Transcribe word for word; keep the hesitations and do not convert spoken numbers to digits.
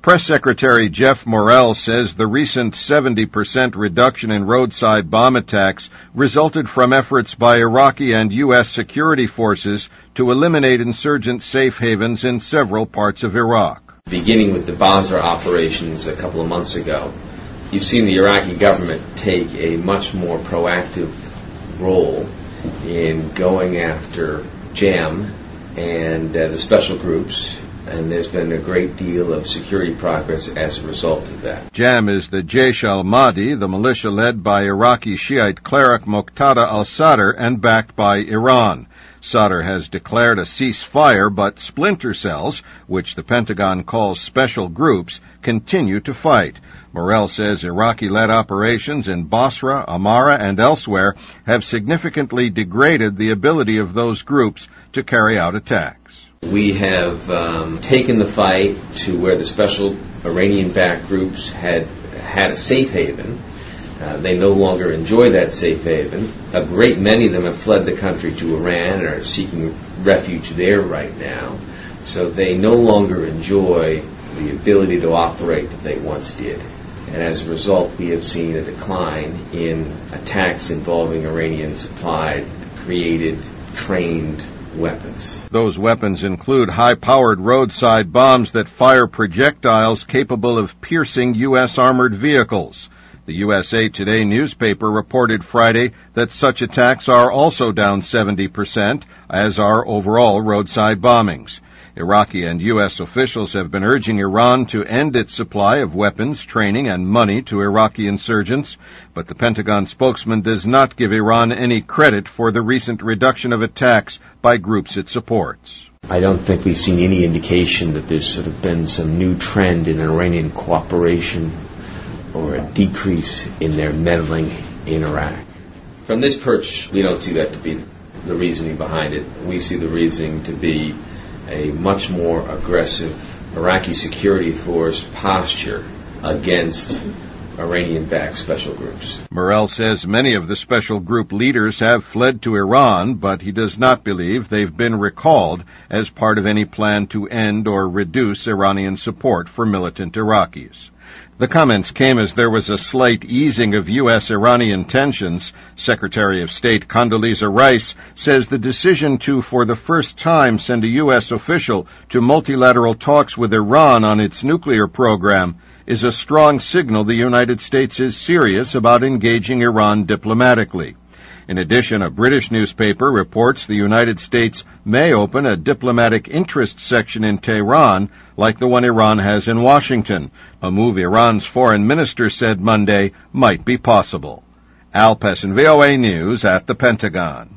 Press Secretary Jeff Morrell says the recent seventy percent reduction in roadside bomb attacks resulted from efforts by Iraqi and U S security forces to eliminate insurgent safe havens in several parts of Iraq. Beginning with the Basra operations a couple of months ago, you've seen the Iraqi government take a much more proactive role in going after JAM and uh, the special groups, and there's been a great deal of security progress as a result of that. JAM is the Jaish al-Mahdi, the militia led by Iraqi Shiite cleric Muqtada al-Sadr and backed by Iran. Sadr has declared a ceasefire, but splinter cells, which the Pentagon calls special groups, continue to fight. Morrell says Iraqi-led operations in Basra, Amara, and elsewhere have significantly degraded the ability of those groups to carry out attacks. We have um, taken the fight to where the special Iranian-backed groups had had a safe haven. Uh, they no longer enjoy that safe haven. A great many of them have fled the country to Iran and are seeking refuge there right now. So they no longer enjoy the ability to operate that they once did. And as a result, we have seen a decline in attacks involving Iranian-supplied, created, trained weapons. Those weapons include high-powered roadside bombs that fire projectiles capable of piercing U S armored vehicles. The U S A Today newspaper reported Friday that such attacks are also down seventy percent, as are overall roadside bombings. Iraqi and U S officials have been urging Iran to end its supply of weapons, training, and money to Iraqi insurgents, but the Pentagon spokesman does not give Iran any credit for the recent reduction of attacks by groups it supports. I don't think we've seen any indication that there's sort of been some new trend in Iranian cooperation or a decrease in their meddling in Iraq. From this perch, we don't see that to be the reasoning behind it. We see the reasoning to be a much more aggressive Iraqi security force posture against Iranian-backed special groups. Morrell says many of the special group leaders have fled to Iran, but he does not believe they've been recalled as part of any plan to end or reduce Iranian support for militant Iraqis. The comments came as there was a slight easing of U S-Iranian tensions. Secretary of State Condoleezza Rice says the decision to, for the first time, send a U S official to multilateral talks with Iran on its nuclear program is a strong signal the United States is serious about engaging Iran diplomatically. In addition, a British newspaper reports the United States may open a diplomatic interest section in Tehran like the one Iran has in Washington, a move Iran's foreign minister said Monday might be possible. Al Pessin, V O A News at the Pentagon.